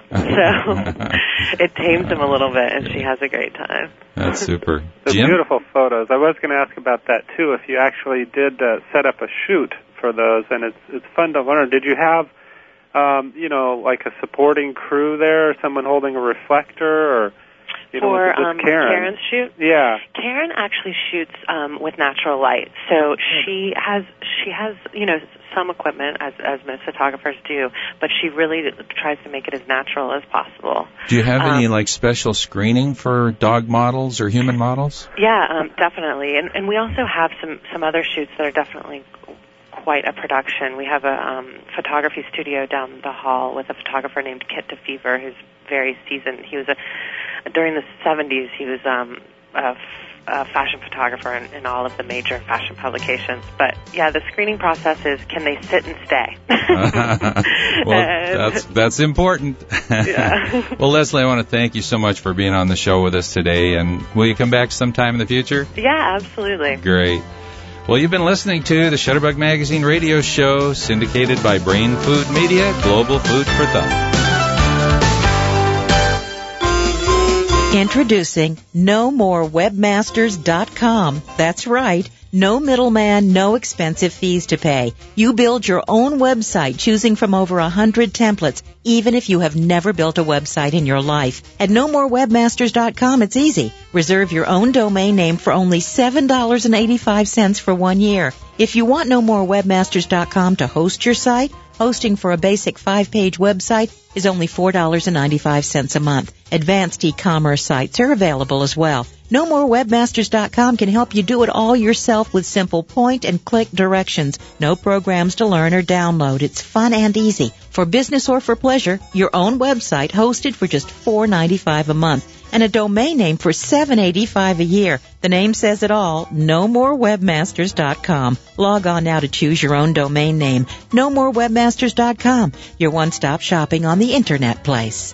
So it tames him a little bit, and she has a great time. That's super. The Jim? beautiful photos. I was going to ask about that too. If you actually did uh, set up a shoot for those, and it's it's fun to learn. Did you have, um, you know, like a supporting crew there, or someone holding a reflector, or you know, For was it just um, Karen? Karen's shoot, Yeah. Karen actually shoots um, with natural light, so she has she has you know some equipment as as most photographers do, but she really tries to make it as natural as possible. Do you have Um, any like special screening for dog models or human models? Yeah, um, definitely, and and we also have some some other shoots that are definitely quite a production. We have a um, photography studio down the hall with a photographer named Kit DeFever, who's very seasoned. He was a during the seventies. He was um, a, f- a fashion photographer in, in all of the major fashion publications. But yeah, the screening process is: can they sit and stay? Well, that's that's important. Yeah. Well, Leslie, I want to thank you so much for being on the show with us today. And will you come back sometime in the future? Yeah, absolutely. Great. Well, you've been listening to the Shutterbug Magazine radio show, syndicated by Brain Food Media, global food for thought. Introducing no more webmasters dot com. That's right. No middleman, no expensive fees to pay. You build your own website choosing from over a hundred templates, even if you have never built a website in your life. At no more webmasters dot com, it's easy. Reserve your own domain name for only seven dollars and eighty-five cents for one year. If you want no more webmasters dot com to host your site, hosting for a basic five-page website is only four dollars and ninety-five cents a month. Advanced e-commerce sites are available as well. no more webmasters dot com can help you do it all yourself with simple point-and-click directions. No programs to learn or download. It's fun and easy. For business or for pleasure, your own website hosted for just four dollars and ninety-five cents a month and a domain name for seven dollars and eighty-five cents a year. The name says it all. no more webmasters dot com. Log on now to choose your own domain name. no more webmasters dot com. Your one-stop shopping on the Internet place.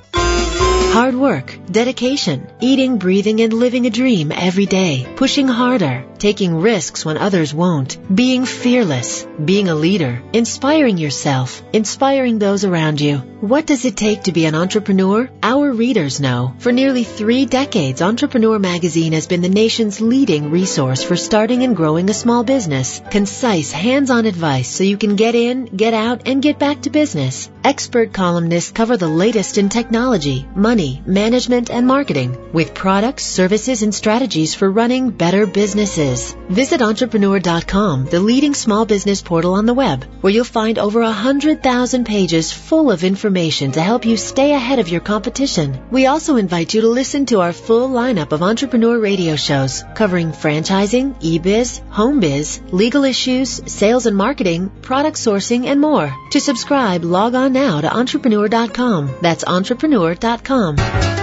Hard work, dedication, eating, breathing, and living a dream every day. Pushing harder, taking risks when others won't. Being fearless, being a leader, inspiring yourself, inspiring those around you. What does it take to be an entrepreneur? Our readers know. For nearly three decades, Entrepreneur Magazine has been the nation's leading resource for starting and growing a small business. Concise, hands-on advice so you can get in, get out, and get back to business. Expert columnists cover the latest in technology, money, management, and marketing with products, services, and strategies for running better businesses. Visit entrepreneur dot com, the leading small business portal on the web, where you'll find over one hundred thousand pages full of information to help you stay ahead of your competition. We also invite you to listen to our full lineup of entrepreneur radio shows covering franchising, e-biz, home biz, legal issues, sales and marketing, product sourcing, and more. To subscribe, log on now to entrepreneur dot com. That's entrepreneur dot com.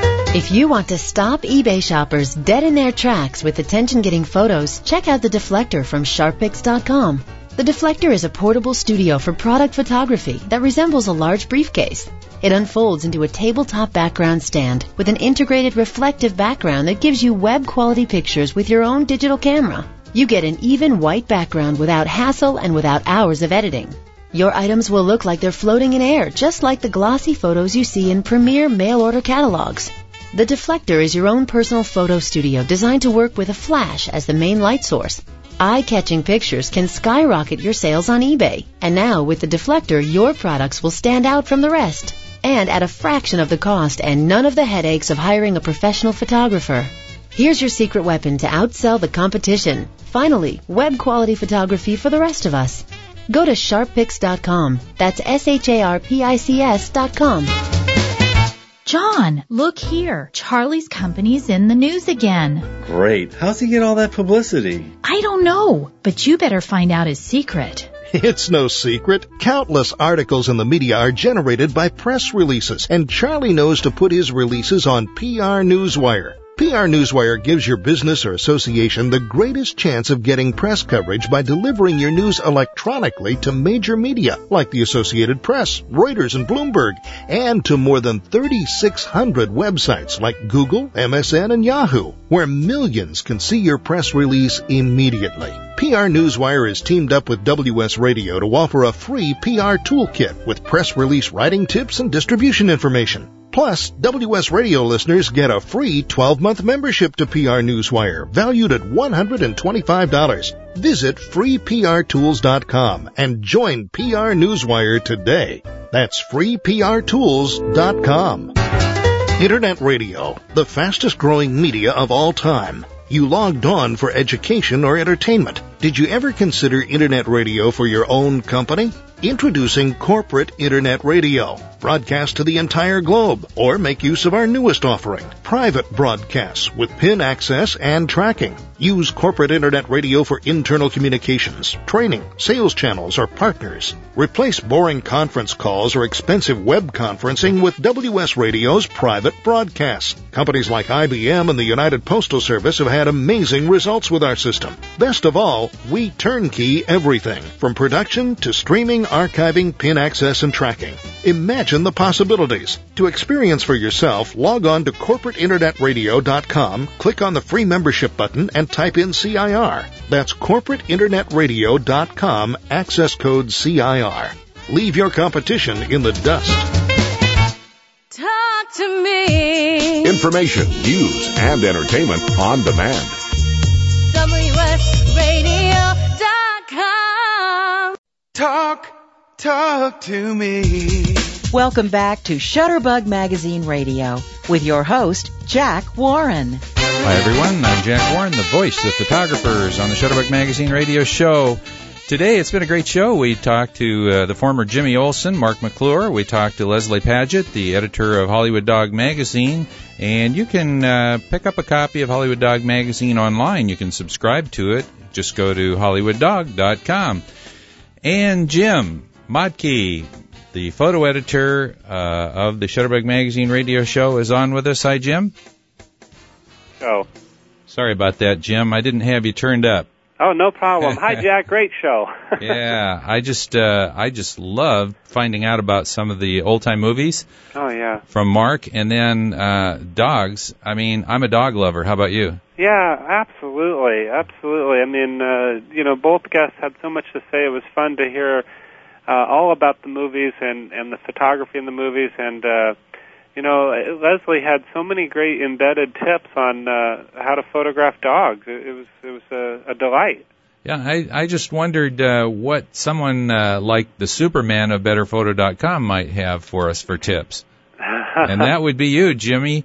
If you want to stop eBay shoppers dead in their tracks with attention-getting photos, check out the Deflector from sharp pix dot com. The Deflector is a portable studio for product photography that resembles a large briefcase. It unfolds into a tabletop background stand with an integrated reflective background that gives you web-quality pictures with your own digital camera. You get an even white background without hassle and without hours of editing. Your items will look like they're floating in air, just like the glossy photos you see in premier mail-order catalogs. The Deflector is your own personal photo studio designed to work with a flash as the main light source. Eye-catching pictures can skyrocket your sales on eBay. And now, with the Deflector, your products will stand out from the rest. And at a fraction of the cost and none of the headaches of hiring a professional photographer. Here's your secret weapon to outsell the competition. Finally, web-quality photography for the rest of us. Go to sharp pics dot com. That's S H A R P I C S dot com. John, look here. Charlie's company's in the news again. Great. How's he get all that publicity? I don't know, but you better find out his secret. It's no secret. Countless articles in the media are generated by press releases, and Charlie knows to put his releases on P R Newswire. P R Newswire gives your business or association the greatest chance of getting press coverage by delivering your news electronically to major media like the Associated Press, Reuters, and Bloomberg, and to more than thirty-six hundred websites like Google, M S N, and Yahoo, where millions can see your press release immediately. P R Newswire is teamed up with W S Radio to offer a free P R toolkit with press release writing tips and distribution information. Plus, W S Radio listeners get a free twelve-month membership to P R Newswire, valued at one hundred twenty-five dollars. Visit free P R tools dot com and join P R Newswire today. That's free P R tools dot com. Internet radio, the fastest-growing media of all time. You logged on for education or entertainment. Did you ever consider Internet radio for your own company? Introducing Corporate Internet Radio. Broadcast to the entire globe, or make use of our newest offering, private broadcasts with PIN access and tracking. Use Corporate Internet Radio for internal communications, training, sales channels, or partners. Replace boring conference calls or expensive web conferencing with W S Radio's private broadcasts. Companies like I B M and the United Postal Service have had amazing results with our system. Best of all, we turnkey everything, from production to streaming, archiving, PIN access, and tracking. Imagine the possibilities. To experience for yourself, log on to corporate internet radio dot com, click on the free membership button, and type in C I R. That's corporate internet radio dot com, access code C I R. Leave your competition in the dust. Talk to me. Information, news, and entertainment on demand. W S radio dot com. Talk, talk to me. Welcome back to Shutterbug Magazine Radio with your host, Jack Warren. Hi, everyone. I'm Jack Warren, the voice of photographers on the Shutterbug Magazine Radio Show. Today, it's been a great show. We talked to uh, the former Jimmy Olsen, Mark McClure. We talked to Leslie Paget, the editor of Hollywood Dog Magazine. And you can uh, pick up a copy of Hollywood Dog Magazine online. You can subscribe to it. Just go to hollywood dog dot com. And Jim Modkey, the photo editor uh, of the Shutterbug Magazine Radio Show, is on with us. Hi, Jim. Oh. Sorry about that, Jim. I didn't have you turned up. Oh, no problem. Hi, Jack. Great show. Yeah, I just uh, I just love finding out about some of the old time movies. Oh, yeah. From Mark, and then uh, dogs. I mean, I'm a dog lover. How about you? Yeah, absolutely, absolutely. I mean, uh, you know, both guests had so much to say. It was fun to hear uh, all about the movies and and the photography in the movies, and uh, you know, Leslie had so many great embedded tips on uh, how to photograph dogs. It, it was it was a, a delight. Yeah, I, I just wondered uh, what someone uh, like the Superman of better photo dot com might have for us for tips. And that would be you, Jimmy.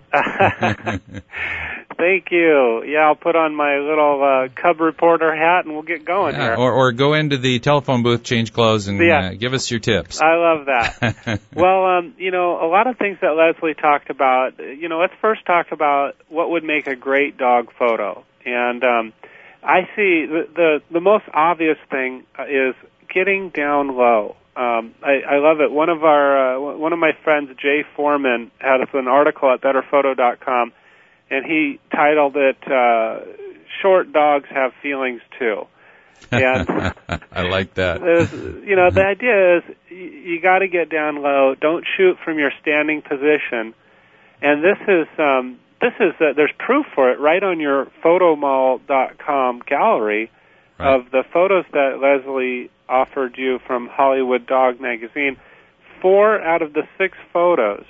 Thank you. Yeah, I'll put on my little uh, cub reporter hat and we'll get going yeah, here. Or, or go into the telephone booth, change clothes, and yeah. uh, give us your tips. I love that. Well, um, you know, a lot of things that Leslie talked about, you know, let's first talk about what would make a great dog photo. And um, I see the, the, the most obvious thing is getting down low. Um, I, I love it. One of our, uh, one of my friends, Jay Foreman, had an article at better photo dot com, and he titled it, uh, Short Dogs Have Feelings Too. And I like that. You know, the idea is you, you got to get down low. Don't shoot from your standing position. And this is, um, this is, uh, there's proof for it right on your photomall dot com gallery right. of the photos that Leslie offered you from Hollywood Dog Magazine. Four out of the six photos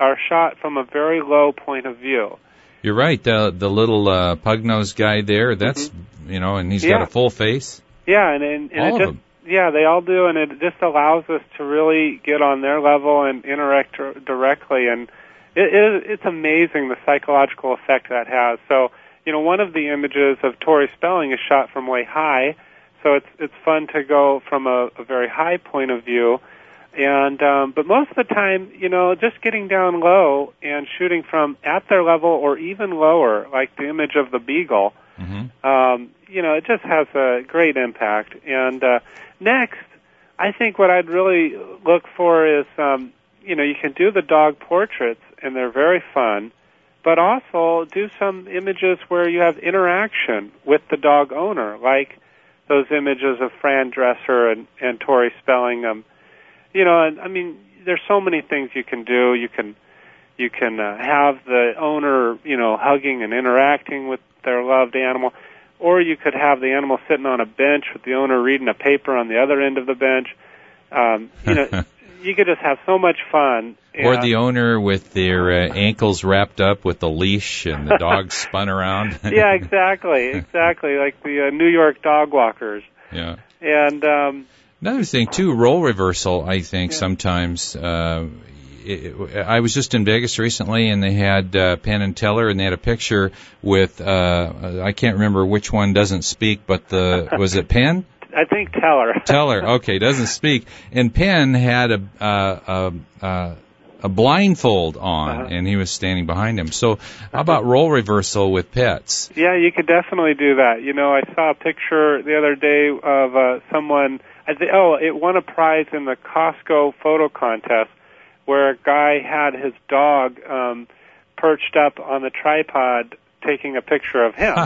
are shot from a very low point of view. You're right. The the little uh, pug-nosed guy there, that's, mm-hmm. you know, and he's yeah. got a full face. Yeah, and, and, and all it of just, them. Yeah, they all do, and it just allows us to really get on their level and interact directly. And it, it, it's amazing the psychological effect that has. So, you know, one of the images of Tori Spelling is shot from way high, so it's it's fun to go from a, a very high point of view. And um, but most of the time, you know, just getting down low and shooting from at their level or even lower, like the image of the beagle, mm-hmm. um, you know, it just has a great impact. And uh, next, I think what I'd really look for is, um, you know, you can do the dog portraits, and they're very fun, but also do some images where you have interaction with the dog owner, like those images of Fran Dresser and, and Tori Spelling. Um, You know, and I mean, there's so many things you can do. You can, you can uh, have the owner, you know, hugging and interacting with their loved animal, or you could have the animal sitting on a bench with the owner reading a paper on the other end of the bench. Um, you know, you could just have so much fun. Or the owner with their uh, ankles wrapped up with the leash and the dog spun around. Yeah, exactly, exactly, like the uh, New York dog walkers. Yeah. And um, another thing, too, role reversal, I think, yeah. sometimes. Uh, it, it, I was just in Vegas recently, and they had uh, Penn and Teller, and they had a picture with, uh, I can't remember which one doesn't speak, but the, was it Penn? I think Teller. Teller, okay, doesn't speak. And Penn had a, uh, a, a, a blindfold on, uh-huh. and he was standing behind him. So how about role reversal with pets? Yeah, you could definitely do that. You know, I saw a picture the other day of uh, someone... I th- oh, it won a prize in the Costco photo contest where a guy had his dog um, perched up on the tripod taking a picture of him.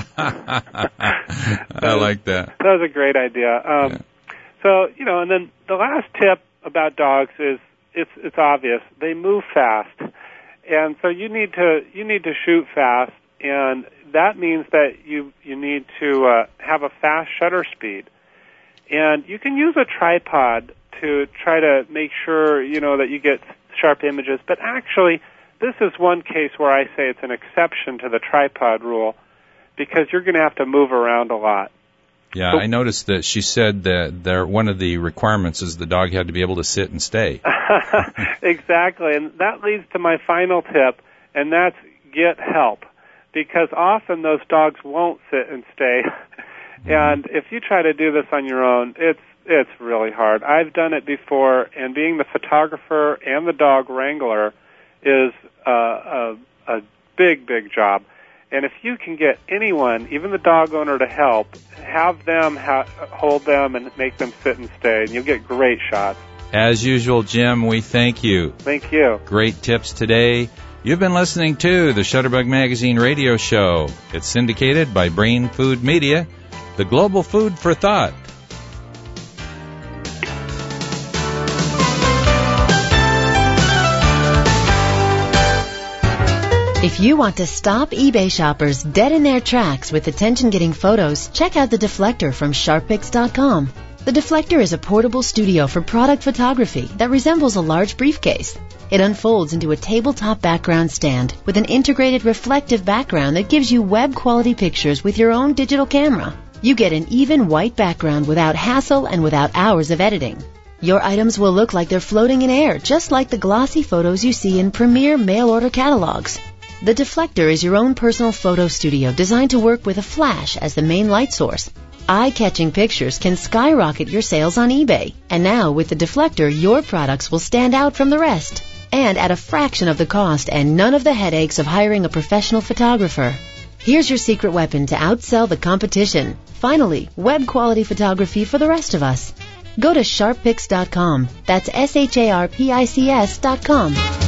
I like that. That was a great idea. Um, yeah. So, you know, and then the last tip about dogs is it's it's obvious. They move fast. And so you need to you need to shoot fast, and that means that you you need to uh, have a fast shutter speed. And you can use a tripod to try to make sure, you know, that you get sharp images. But actually, this is one case where I say it's an exception to the tripod rule because you're going to have to move around a lot. Yeah, so, I noticed that she said that there, one of the requirements is the dog had to be able to sit and stay. Exactly. And that leads to my final tip, and that's get help. Because often those dogs won't sit and stay. And if you try to do this on your own, it's it's really hard. I've done it before, and being the photographer and the dog wrangler is uh, a, a big, big job. And if you can get anyone, even the dog owner, to help, have them ha- hold them and make them sit and stay, and you'll get great shots. As usual, Jim, we thank you. Thank you. Great tips today. You've been listening to the Shutterbug Magazine radio show. It's syndicated by Brain Food Media, the global food for thought. If you want to stop eBay shoppers dead in their tracks with attention-getting photos, check out the Deflector from Sharp Pics dot com. The Deflector is a portable studio for product photography that resembles a large briefcase. It unfolds into a tabletop background stand with an integrated reflective background that gives you web-quality pictures with your own digital camera. You get an even white background without hassle and without hours of editing. Your items will look like they're floating in air, just like the glossy photos you see in premier mail-order catalogs. The Deflector is your own personal photo studio designed to work with a flash as the main light source. Eye-catching pictures can skyrocket your sales on eBay. And now, with the Deflector, your products will stand out from the rest. And at a fraction of the cost and none of the headaches of hiring a professional photographer. Here's your secret weapon to outsell the competition. Finally, web-quality photography for the rest of us. Go to Sharp Pics dot com. That's S H A R P I C S dot com.